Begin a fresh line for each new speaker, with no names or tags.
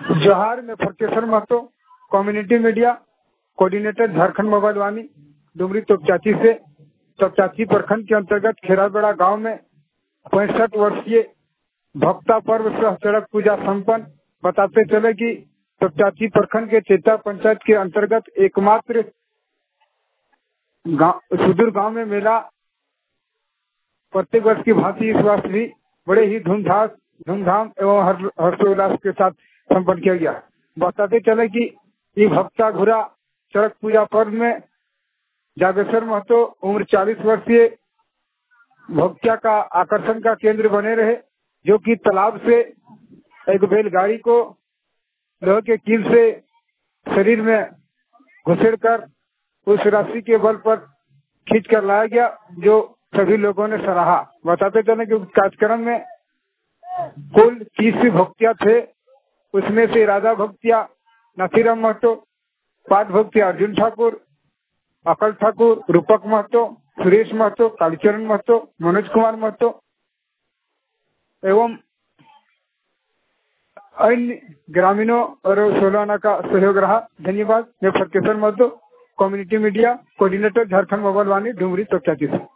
जोहार में Farkeshwar Mahato, community media coordinator Jharkhand mobile Vani Dumri Topchanchi से तोपचाची प्रखंड के अंतर्गत खेराबेड़ा गांव में 65 वर्षीय भक्ता पर्व सह सड़क पूजा संपन्न। बताते चले कि तोपचाची प्रखंड के चेता पंचायत के अंतर्गत एकमात्र सुदूर गांव में मेला प्रत्येक वर्ष की भांति इस वर्ष भी बड़े ही धूमधाम एवं हर्षोल्लास के साथ संपन्न किया गया। बताते चले कि ये भक्ता घुरा सड़क पूजा पर्व में जागेश्वर महतो उम्र 40 वर्षीय भक्तिया का आकर्षण का केंद्र बने रहे, जो कि तालाब से एक बैलगाड़ी को लोहे के कील से शरीर में घुसेड़कर उस राशि के बल पर खींच कर लाया गया, जो सभी लोगों ने सराहा। बताते चले कि कार्यक्रम में कुल 30 भक्तिया थे, उसमें से राजा भक्तिया नाथीराम महतो, पाठ भक्तिया अर्जुन ठाकुर, अकल ठाकुर, रूपक महतो, सुरेश महतो, कालीचरण महतो, मनोज कुमार महतो एवं अन्य ग्रामीणों और सोलाना का सहयोग रहा। धन्यवाद। मैं Farkeshwar Mahato, community media coordinator Jharkhand mobile Vani Dumri Topchanchi से।